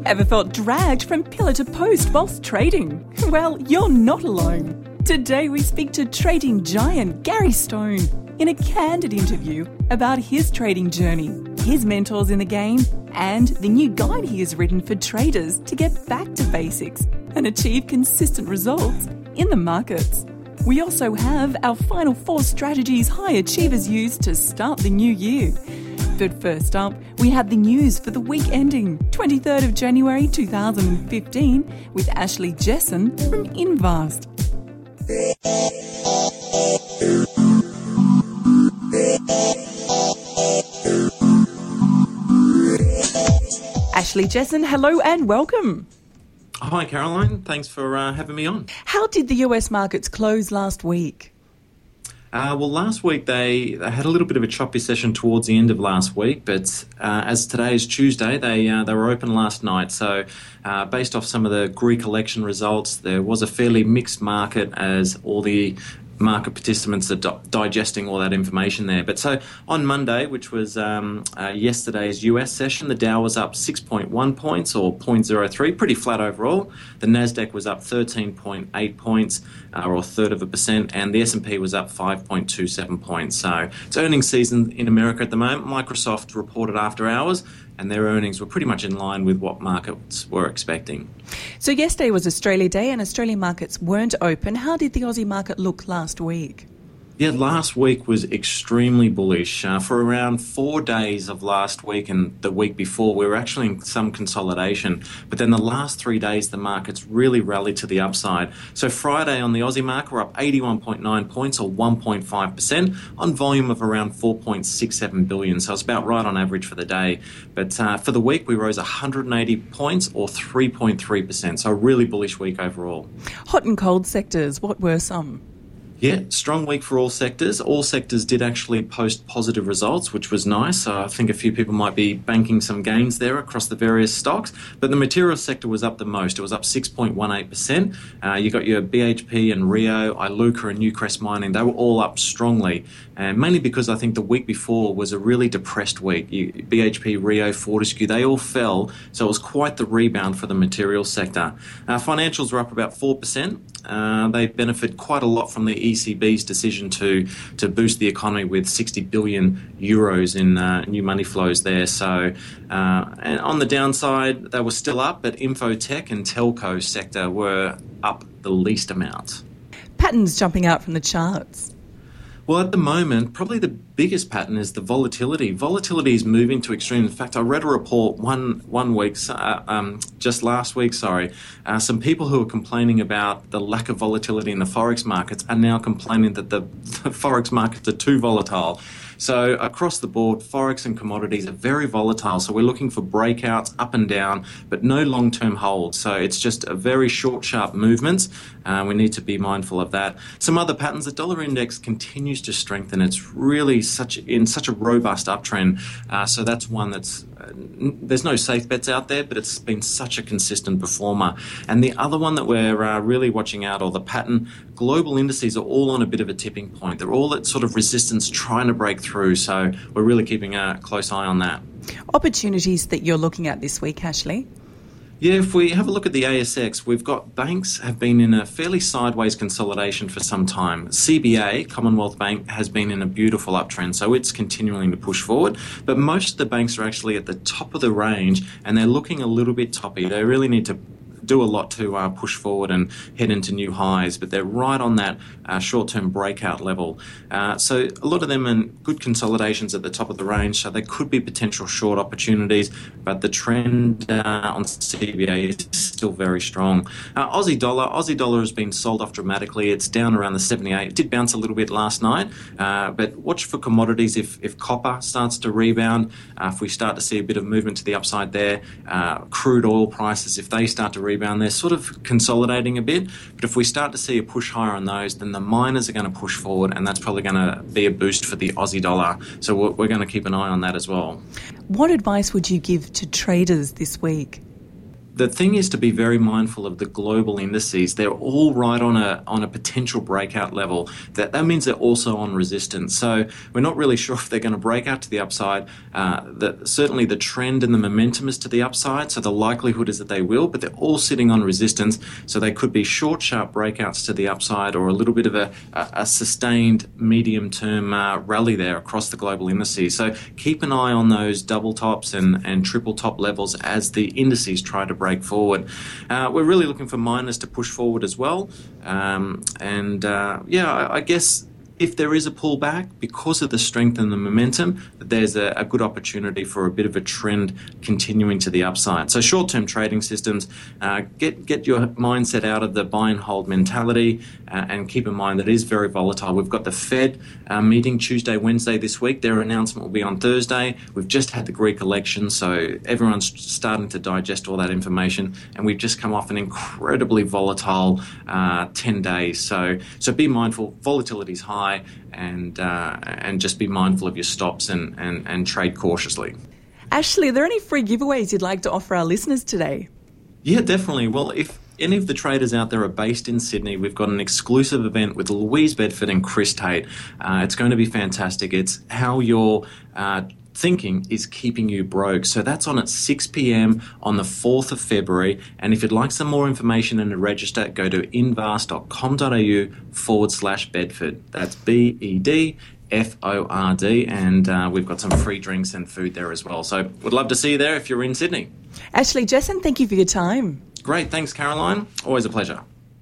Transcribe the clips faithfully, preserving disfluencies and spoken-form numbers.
Ever felt dragged from pillar to post whilst trading? Well, you're not alone. Today we speak to trading giant Gary Stone in a candid interview about his trading journey, his mentors in the game, and the new guide he has written for traders to get back to basics and achieve consistent results in the markets. We also have our final four strategies high achievers use to start the new year. But first up, we have the news for the week ending twenty-third of January two thousand fifteen with Ashley Jesson from Invast. Ashley Jesson, hello and welcome. Hi Caroline, thanks for uh, having me on. How did the U S markets close last week? Uh, well, last week they, they had a little bit of a choppy session towards the end of last week, but uh, as today is Tuesday, they uh, they were open last night. So uh, based off some of the Greek election results, there was a fairly mixed market as all the market participants are di- digesting all that information there. But so on Monday, which was um, uh, yesterday's U S session, the Dow was up six point one points or zero point zero three, pretty flat overall. The Nasdaq was up thirteen point eight points uh, or a third of a percent, and the S and P was up five point two seven points. So it's earnings season in America at the moment. Microsoft reported after hours, and their earnings were pretty much in line with what markets were expecting. So yesterday was Australia Day and Australian markets weren't open. How did the Aussie market look last week? Yeah, last week was extremely bullish. Uh, for around four days of last week and the week before, we were actually in some consolidation. But then the last three days, the markets really rallied to the upside. So Friday on the Aussie market, we're up eighty-one point nine points or one point five percent on volume of around four point six seven billion. So it's about right on average for the day. But uh, for the week, we rose one hundred eighty points or three point three percent. So a really bullish week overall. Hot and cold sectors, what were some? Yeah, strong week for all sectors. All sectors did actually post positive results, which was nice. So I think a few people might be banking some gains there across the various stocks. But the materials sector was up the most. It was up six point one eight percent. Uh, you got your B H P and Rio, Iluka and Newcrest Mining. They were all up strongly. And mainly because I think the week before was a really depressed week. You, B H P, Rio, Fortescue, they all fell. So it was quite the rebound for the materials sector. Uh, financials were up about four percent. Uh, they benefit quite a lot from the E C B's decision to to boost the economy with sixty billion euros in uh, new money flows there. So, uh, and on the downside, they were still up, but infotech and telco sector were up the least amount. Patterns jumping out from the charts. Well, at the moment, probably the biggest pattern is the volatility. Volatility is moving to extremes. In fact, I read a report one one week, uh, um, just last week, sorry. Uh, some people who are complaining about the lack of volatility in the forex markets are now complaining that the, the forex markets are too volatile. So across the board, forex and commodities are very volatile. So we're looking for breakouts up and down, but no long-term holds. So it's just a very short, sharp movements. Uh, we need to be mindful of that. Some other patterns, the dollar index continues to strengthen. It's really such in such a robust uptrend. Uh, so that's one that's, uh, there's no safe bets out there, but it's been such a consistent performer. And the other one that we're uh, really watching out, or the pattern, global indices are all on a bit of a tipping point. They're all at sort of resistance trying to break through. So we're really keeping a close eye on that. Opportunities that you're looking at this week, Ashley? Yeah, if we have a look at the A S X, we've got banks have been in a fairly sideways consolidation for some time. C B A, Commonwealth Bank, has been in a beautiful uptrend, so it's continuing to push forward. But most of the banks are actually at the top of the range, and they're looking a little bit toppy. They really need to do a lot to uh, push forward and head into new highs, but they're right on that uh, short-term breakout level. Uh, so a lot of them in good consolidations at the top of the range, so they could be potential short opportunities, but the trend uh, on C B A is still very strong. Uh, Aussie dollar, Aussie dollar has been sold off dramatically. It's down around the seventy-eight. It did bounce a little bit last night, uh, but watch for commodities if, if copper starts to rebound, uh, if we start to see a bit of movement to the upside there, uh, crude oil prices, if they start to rebound, they're sort of consolidating a bit, but if we start to see a push higher on those, then the miners are going to push forward, and that's probably going to be a boost for the Aussie dollar. So we're, we're going to keep an eye on that as well. What advice would you give to traders this week? the thing is to be very mindful of the global indices. They're all right on a on a potential breakout level. That that means they're also on resistance. So we're not really sure if they're going to break out to the upside. Uh, the, certainly the trend and the momentum is to the upside, so the likelihood is that they will, but they're all sitting on resistance, so they could be short, sharp breakouts to the upside or a little bit of a, a, a sustained medium-term uh, rally there across the global indices. So keep an eye on those double tops and, and triple top levels as the indices try to break forward. Uh, we're really looking for miners to push forward as well. Um, and uh, yeah, I, I guess if there is a pullback because of the strength and the momentum, there's a, a good opportunity for a bit of a trend continuing to the upside. So short-term trading systems, uh, get get your mindset out of the buy and hold mentality, uh, and keep in mind that it is very volatile. We've got the Fed uh, meeting Tuesday, Wednesday this week. Their announcement will be on Thursday. We've just had the Greek election, so everyone's starting to digest all that information, and we've just come off an incredibly volatile uh, ten days. So so be mindful. Volatility is high. And uh, and just be mindful of your stops and, and, and trade cautiously. Ashley, are there any free giveaways you'd like to offer our listeners today? Yeah, definitely. Well, if any of the traders out there are based in Sydney, we've got an exclusive event with Louise Bedford and Chris Tate. Uh, it's going to be fantastic. It's how your uh, thinking is keeping you broke. So that's on at six p.m. on the fourth of February. And if you'd like some more information and to register, go to invast.com.au forward slash Bedford. That's B E D F O R D. And uh, we've got some free drinks and food there as well. So would love to see you there if you're in Sydney. Ashley Jessen, thank you for your time. Great. Thanks, Caroline. Always a pleasure.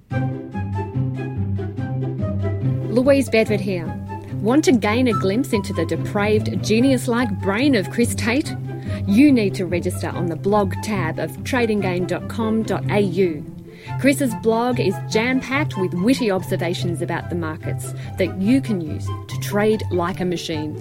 Louise Bedford here. Want to gain a glimpse into the depraved, genius-like brain of Chris Tate? You need to register on the blog tab of trading game dot com dot a u. Chris's blog is jam-packed with witty observations about the markets that you can use to trade like a machine.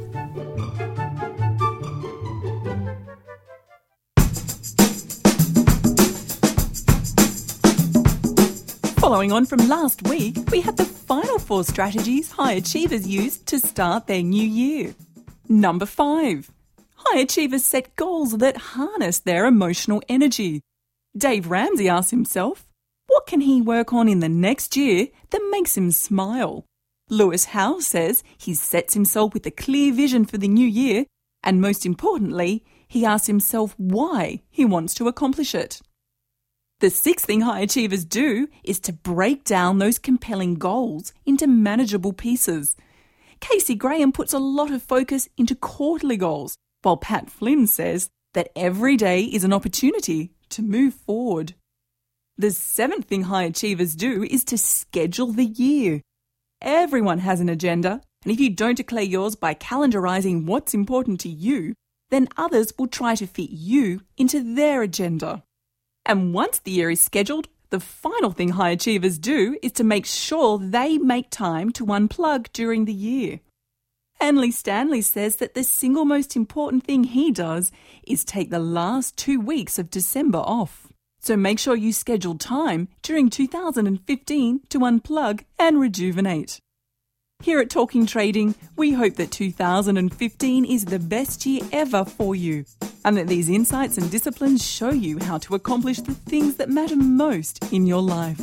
Following on from last week, we have the final four strategies high achievers use to start their new year. Number five. High achievers set goals that harness their emotional energy. Dave Ramsey asks himself, what can he work on in the next year that makes him smile? Lewis Howe says he sets himself with a clear vision for the new year, and most importantly, he asks himself why he wants to accomplish it. The sixth thing high achievers do is to break down those compelling goals into manageable pieces. Casey Graham puts a lot of focus into quarterly goals, while Pat Flynn says that every day is an opportunity to move forward. The seventh thing high achievers do is to schedule the year. Everyone has an agenda, and if you don't declare yours by calendarizing what's important to you, then others will try to fit you into their agenda. And once the year is scheduled, the final thing high achievers do is to make sure they make time to unplug during the year. Anley Stanley says that the single most important thing he does is take the last two weeks of December off. So make sure you schedule time during two thousand fifteen to unplug and rejuvenate. Here at Talking Trading, we hope that two thousand fifteen is the best year ever for you, and that these insights and disciplines show you how to accomplish the things that matter most in your life.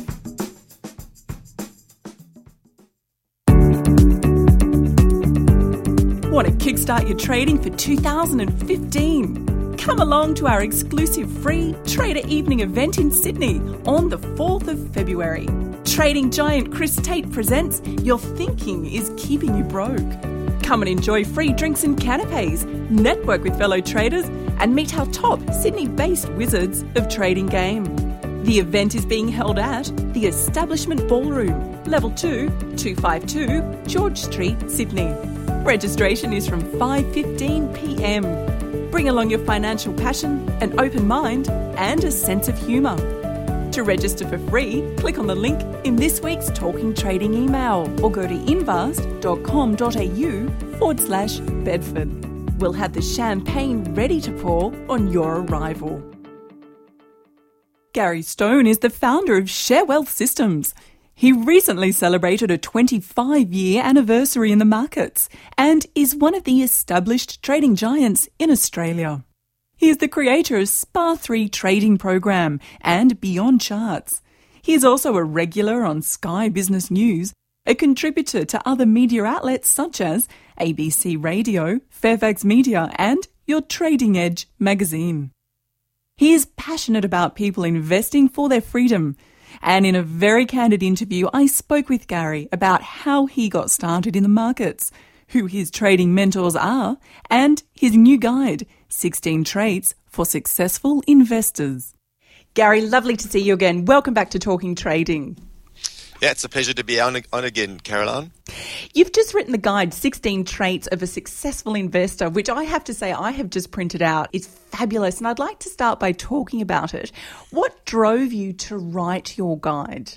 Want to kickstart your trading for two thousand fifteen? Come along to our exclusive free Trader Evening event in Sydney on the fourth of February. Trading giant Chris Tate presents Your Thinking is Keeping You Broke. Come and enjoy free drinks and canapes, network with fellow traders, and meet our top Sydney-based wizards of Trading Game. The event is being held at the Establishment Ballroom, Level two, two fifty-two, George Street, Sydney. Registration is from five fifteen p m. Bring along your financial passion, an open mind, and a sense of humour. To register for free, click on the link in this week's Talking Trading email or go to invast.com.au forward slash Bedford. We'll have the champagne ready to pour on your arrival. Gary Stone is the founder of Share Wealth Systems. He recently celebrated a twenty-five year anniversary in the markets and is one of the established trading giants in Australia. He is the creator of S P A three Trading Program and Beyond Charts. He is also a regular on Sky Business News, a contributor to other media outlets such as A B C Radio, Fairfax Media and Your Trading Edge magazine. He is passionate about people investing for their freedom, and in a very candid interview I spoke with Gary about how he got started in the markets, who his trading mentors are, and his new guide, sixteen Traits for Successful Investors. Gary, lovely to see you again. Welcome back to Talking Trading. Yeah, it's a pleasure to be on, on again, Caroline. You've just written the guide, sixteen Traits of a Successful Investor, which I have to say I have just printed out. It's fabulous, and I'd like to start by talking about it. What drove you to write your guide?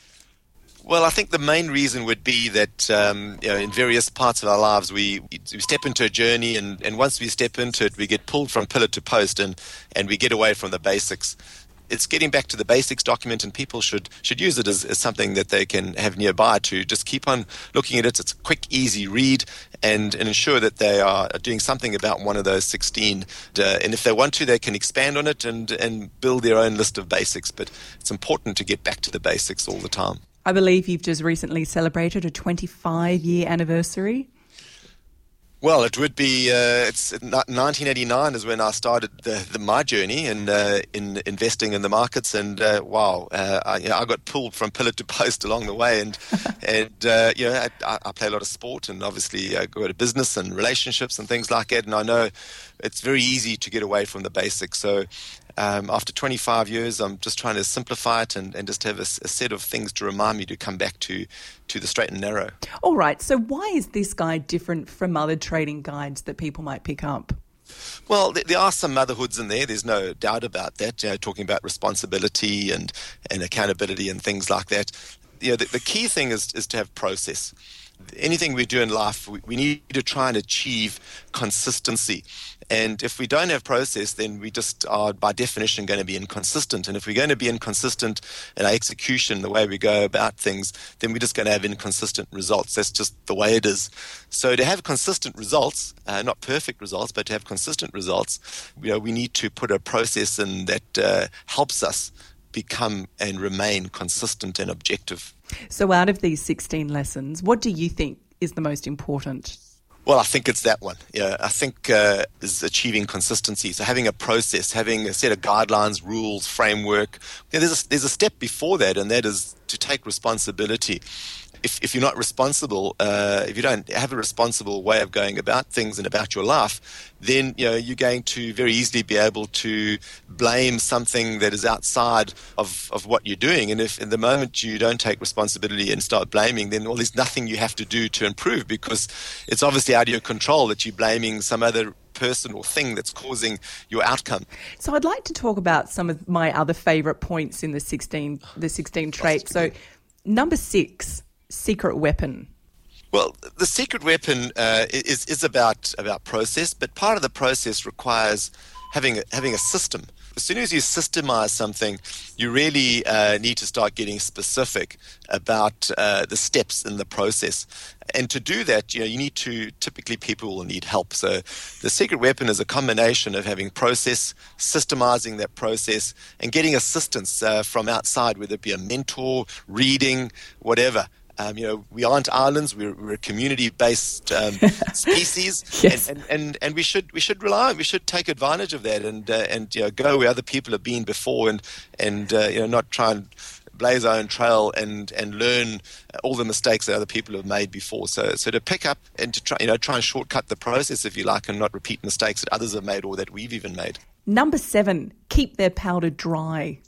Well, I think the main reason would be that um, you know, in various parts of our lives, we, we step into a journey, and, and once we step into it, we get pulled from pillar to post, and, and we get away from the basics. It's getting back to the basics document, and people should should use it as, as something that they can have nearby to just keep on looking at it. It's a quick, easy read, and, and ensure that they are doing something about one of those sixteen. Uh, and if they want to, they can expand on it and, and build their own list of basics. But it's important to get back to the basics all the time. I believe you've just recently celebrated a twenty-five year anniversary. Well, it would be, uh, it's nineteen eighty-nine is when I started the, the, my journey in, uh, in investing in the markets, and uh, wow, uh, I, you know, I got pulled from pillar to post along the way, and, and uh, you know, I, I play a lot of sport, and obviously I go to business and relationships and things like that, and I know it's very easy to get away from the basics, so Um, after twenty-five years, I'm just trying to simplify it and, and just have a, a set of things to remind me to come back to, to the straight and narrow. All right. So why is this guide different from other trading guides that people might pick up? Well, there are some motherhoods in there. There's no doubt about that. You know, talking about responsibility and, and accountability and things like that. You know, the, the key thing is, is to have process. Anything we do in life, we, we need to try and achieve consistency. And if we don't have process, then we just are, by definition, going to be inconsistent. And if we're going to be inconsistent in our execution, the way we go about things, then we're just going to have inconsistent results. That's just the way it is. So to have consistent results, uh, not perfect results, but to have consistent results, you know, we need to put a process in that uh, helps us become and remain consistent and objective. So out of these sixteen lessons, what do you think is the most important? Well, I think it's that one. Yeah, I think uh, is achieving consistency. So having a process, having a set of guidelines, rules, framework. Yeah, there's a, there's a step before that, and that is to take responsibility. If, if you're not responsible, uh, if you don't have a responsible way of going about things and about your life, then you know you're going to very easily be able to blame something that is outside of, of what you're doing. And if in the moment you don't take responsibility and start blaming, then well, there's nothing you have to do to improve, because it's obviously out of your control that you're blaming some other person or thing that's causing your outcome. So I'd like to talk about some of my other favourite points in the sixteen the sixteen traits. So number six. Secret weapon. Well, the secret weapon uh, is is about about process, but part of the process requires having a, having a system. As soon as you systemize something, you really uh, need to start getting specific about uh, the steps in the process. And to do that, you know, you need to, typically people will need help. So the secret weapon is a combination of having process, systemizing that process, and getting assistance uh, from outside, whether it be a mentor, reading, whatever. Um, you know, we aren't islands. We're, we're a community-based um, species, yes. and, and, and, and we should we should rely on. We should take advantage of that, and uh, and you know, go where other people have been before, and and uh, you know, not try and blaze our own trail and and learn all the mistakes that other people have made before. So so to pick up and to try you know try and shortcut the process, if you like, and not repeat mistakes that others have made or that we've even made. Number seven, keep their powder dry.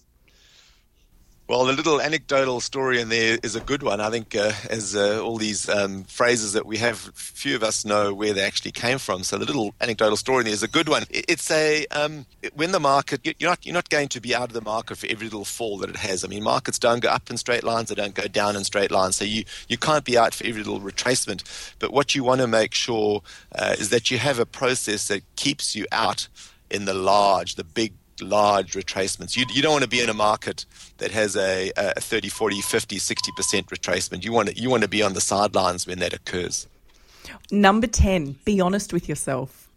Well, the little anecdotal story in there is a good one. I think uh, as uh, all these um, phrases that we have, few of us know where they actually came from. So the little anecdotal story in there is a good one. It's a um, when the market, you're not you're not going to be out of the market for every little fall that it has. I mean, markets don't go up in straight lines; they don't go down in straight lines. So you, you can't be out for every little retracement. But what you want to make sure uh, is that you have a process that keeps you out in the large, the big, large retracements. You, you don't want to be in a market that has a, a thirty, forty, fifty, sixty percent retracement. You want to, you want to be on the sidelines when that occurs. Number ten, be honest with yourself.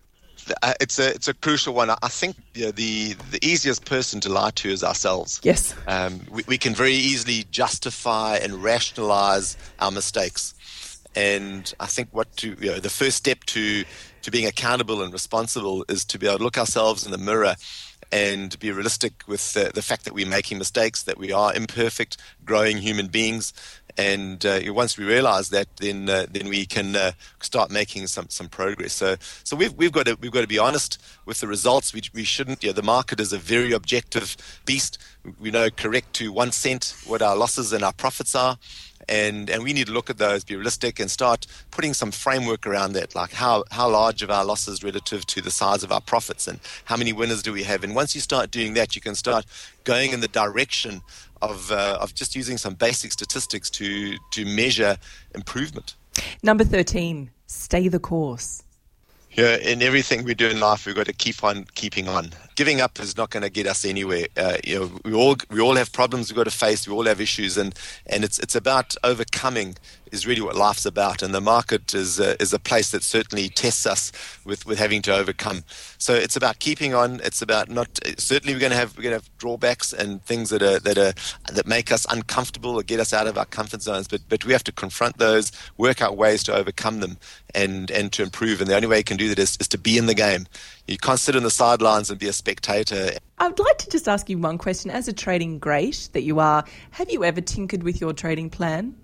Uh, it's a it's a crucial one. I think you know, the the easiest person to lie to is ourselves. Yes. Um, we, we can very easily justify and rationalize our mistakes, and I think what to you know the first step to to being accountable and responsible is to be able to look ourselves in the mirror and be realistic with the, the fact that we're making mistakes, that we are imperfect, growing human beings. And uh, once we realize that, then uh, then we can uh, start making some, some progress. So so we've we've got to we've got to be honest with the results. We we shouldn't. You know, the market is a very objective beast. We know correct to one cent what our losses and our profits are. And and we need to look at those, be realistic, and start putting some framework around that, like how, how large of our losses relative to the size of our profits, and how many winners do we have. And once you start doing that, you can start going in the direction of uh, of just using some basic statistics to to measure improvement. Number thirteen, stay the course. Yeah, in everything we do in life, we've got to keep on keeping on. Giving up is not going to get us anywhere. Uh, you know, we all we all have problems we've got to face. We all have issues, and, and it's it's about overcoming is really what life's about. And the market is uh, is a place that certainly tests us with, with having to overcome. So it's about keeping on. It's about not certainly we're going to have we're going to have drawbacks and things that are that are that make us uncomfortable or get us out of our comfort zones. But but we have to confront those, work out ways to overcome them, and and to improve. And the only way you can do that is, is to be in the game. You can't sit on the sidelines and be a spectator. I'd like to just ask you one question. As a trading great that you are, have you ever tinkered with your trading plan?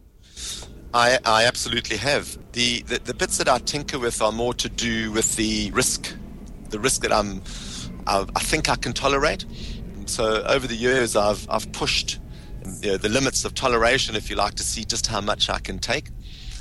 I, I absolutely have. The, the the bits that I tinker with are more to do with the risk, the risk that I'm, I, I think I can tolerate. So over the years, I've I've pushed you know, the limits of toleration, if you like, to see just how much I can take.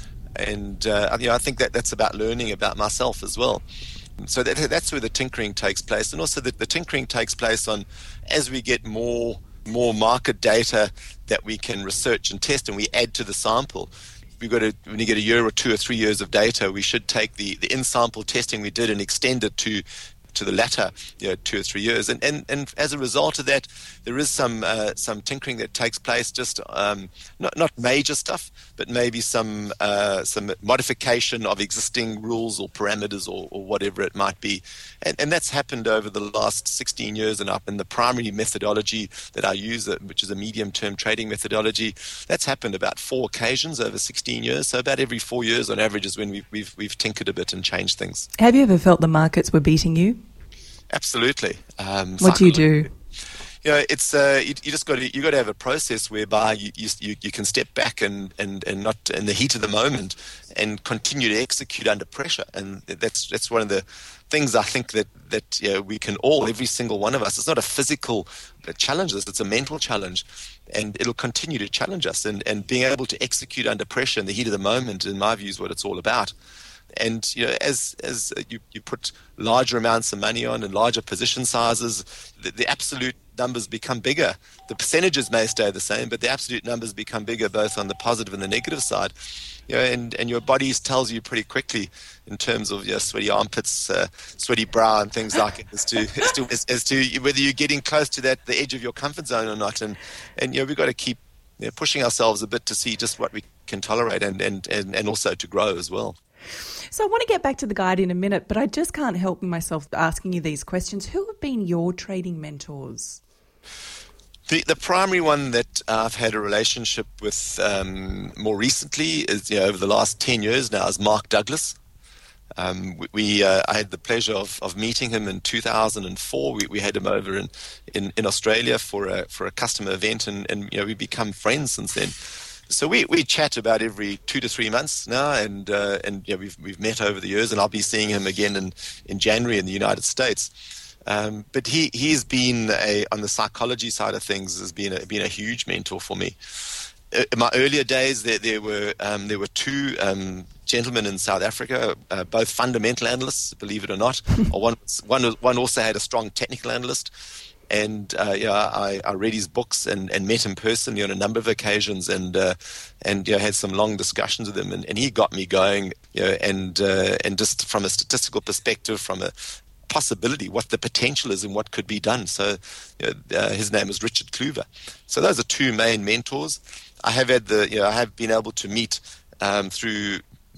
And uh, you know, I think that that's about learning about myself as well. So that, that's where the tinkering takes place, and also the, the tinkering takes place on as we get more more market data that we can research and test, and we add to the sample. We've got to, when you get a year or two or three years of data, we should take the, the in-sample testing we did and extend it to to the latter, you know, two or three years. And and, and as a result of that, there is some uh, some tinkering that takes place, just um, not not major stuff, but maybe some uh, some modification of existing rules or parameters or, or whatever it might be. And, and that's happened over the last sixteen years and up. And the primary methodology that I use, which is a medium-term trading methodology, that's happened about four occasions over sixteen years. So about every four years on average is when we've we've, we've tinkered a bit and changed things. Have you ever felt the markets were beating you? Absolutely. Um, what do you do? You know, it's uh, you, you just got to you got to have a process whereby you you, you can step back and, and, and not in the heat of the moment and continue to execute under pressure, and that's that's one of the things I think that that you know, we can all, every single one of us. It's not a physical challenge; it's a mental challenge, and it'll continue to challenge us. And, and being able to execute under pressure in the heat of the moment, in my view, is what it's all about. And you know, as as you, you put larger amounts of money on and larger position sizes, the, the absolute numbers become bigger. The percentages may stay the same, but the absolute numbers become bigger, both on the positive and the negative side. You know, and, and your body tells you pretty quickly in terms of your sweaty armpits, uh, sweaty brow, and things like it, as to as to as, as to whether you're getting close to that the edge of your comfort zone or not. And and you know, we've got to keep you know, pushing ourselves a bit to see just what we can tolerate, and and, and, and also to grow as well. So I want to get back to the guide in a minute, but I just can't help myself asking you these questions. Who have been your trading mentors? The the primary one that uh, I've had a relationship with um, more recently is, you know, over the last ten years now, is Mark Douglas. Um, we, we uh, I had the pleasure of, of meeting him in two thousand four. We, we had him over in, in, in Australia for a for a customer event, and, and you know, we've become friends since then. So we, we chat about every two to three months now, and uh, and you know, we've we've met over the years, and I'll be seeing him again in, in January in the United States. Um, but he he's been a, on the psychology side of things, has been a, been a huge mentor for me. In my earlier days, there there were um, there were two um, gentlemen in South Africa, uh, both fundamental analysts, believe it or not. or one one one also had a strong technical analyst. And uh, yeah, I, I read his books and, and met him personally on a number of occasions, and uh, and you know, had some long discussions with him, and, and he got me going. You know, and uh, and just from a statistical perspective, from a possibility, what the potential is and what could be done. So you know, uh, his name is Richard Kluver. So those are two main mentors. I have had the you know I have been able to meet um, through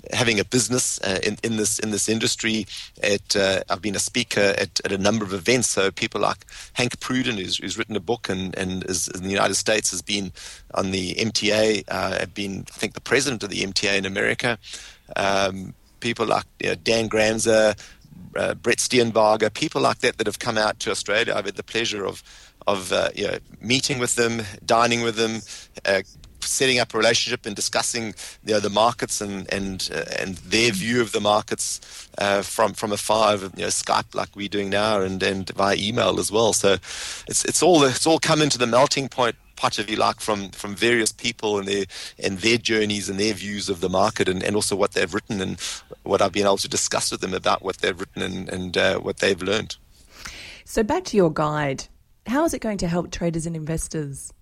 having a business uh, in, in this in this industry. At, uh, I've been a speaker at, at a number of events. So people like Hank Pruden, who's, who's written a book and, and is in the United States, has been on the M T A, uh, have been, I think, the president of the M T A in America. Um, people like you know, Dan Gramser, uh, Brett Steenbarger, people like that that have come out to Australia. I've had the pleasure of of uh, you know, meeting with them, dining with them, uh, setting up a relationship and discussing you know, the markets and and uh, and their view of the markets uh, from from afar, you know, Skype like we're doing now, and, and via email as well. So it's it's all it's all come into the melting point pot, if you like, from from various people and their and their journeys and their views of the market, and, and also what they've written and what I've been able to discuss with them about what they've written and and uh, what they've learned. So back to your guide. How is it going to help traders and investors?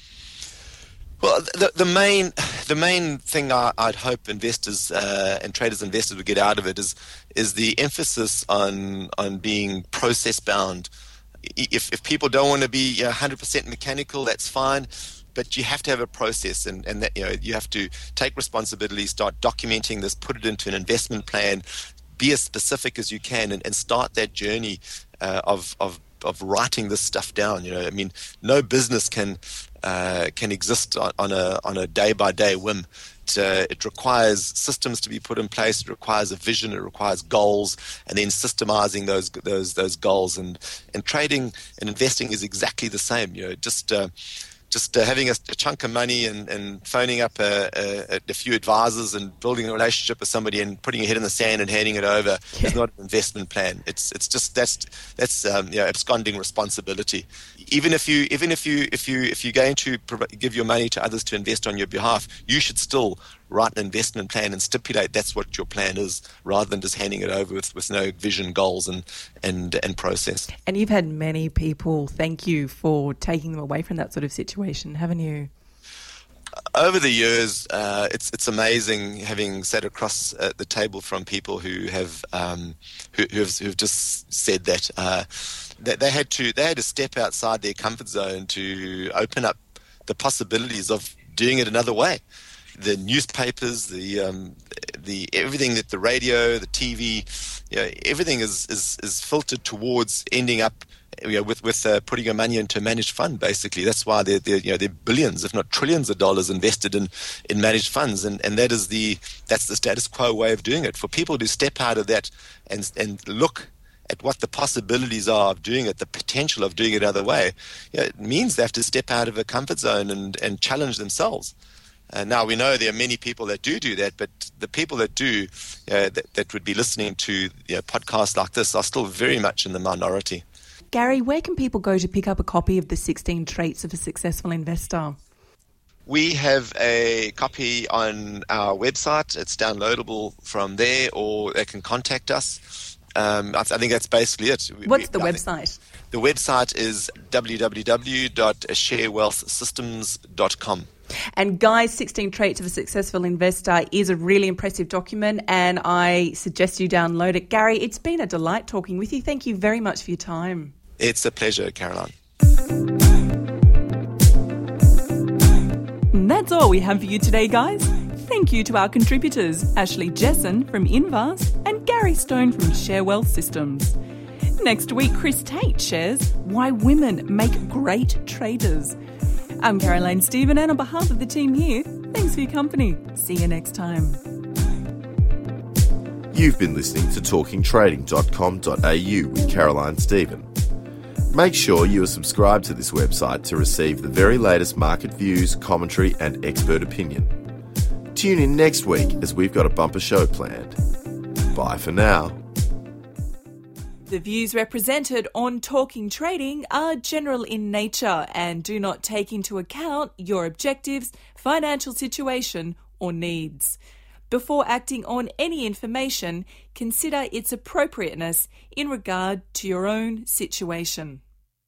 Well, the, the main the main thing I, I'd hope investors uh, and traders and investors would get out of it is is the emphasis on on being process bound. If if people don't want to be you know, one hundred percent mechanical, that's fine, but you have to have a process, and, and that you know you have to take responsibility, start documenting this, put it into an investment plan, be as specific as you can, and, and start that journey uh, of of of writing this stuff down. You know, I mean, no business can uh, can exist on, on a on a day by day whim. It, uh, it requires systems to be put in place. It requires a vision. It requires goals, and then systemizing those those those goals. And and trading and investing is exactly the same. You know, just uh, just uh, having a, a chunk of money and, and phoning up a, a, a few advisors and building a relationship with somebody and putting your head in the sand and handing it over yeah. is not an investment plan. It's it's just that's that's um, you know, absconding responsibility. Even if you even if you if you if you're going to give your money to others to invest on your behalf, you should still write an investment plan and stipulate that's what your plan is, rather than just handing it over with, with no vision, goals, and and and process. And you've had many people thank you for taking them away from that sort of situation, haven't you? Over the years, uh, it's it's amazing having sat across uh, the table from people who have um, who who've, who've just said that. Uh, That they had to they had to step outside their comfort zone to open up the possibilities of doing it another way. The newspapers, the um, the everything that the radio, the T V, you know, everything is, is, is filtered towards ending up, you know, with with uh, putting your money into a managed fund. Basically, that's why they're, they're you know they're billions, if not trillions, of dollars invested in, in managed funds, and and that is the that's the status quo way of doing it. For people to step out of that and and look at what the possibilities are of doing it, the potential of doing it another way, you know, it means they have to step out of a comfort zone and, and challenge themselves. Uh, now, we know there are many people that do do that, but the people that do, uh, that, that would be listening to you know, podcasts like this are still very much in the minority. Gary, where can people go to pick up a copy of the sixteen Traits of a Successful Investor? We have a copy on our website. It's downloadable from there, or they can contact us. Um, I, I think that's basically it. What's the we, website? The website is w w w dot share wealth systems dot com. And guys, sixteen Traits of a Successful Investor is a really impressive document, and I suggest you download it. Gary, it's been a delight talking with you. Thank you very much for your time. It's a pleasure, Caroline. And that's all we have for you today, guys. Thank you to our contributors, Ashley Jessen from Invast and Gary Stone from Share Wealth Systems. Next week, Chris Tate shares why women make great traders. I'm Caroline Stephen, and on behalf of the team here, thanks for your company. See you next time. You've been listening to talking trading dot com dot a u with Caroline Stephen. Make sure you are subscribed to this website to receive the very latest market views, commentary and expert opinion. Tune in next week as we've got a bumper show planned. Bye for now. The views represented on Talking Trading are general in nature and do not take into account your objectives, financial situation or needs. Before acting on any information, consider its appropriateness in regard to your own situation.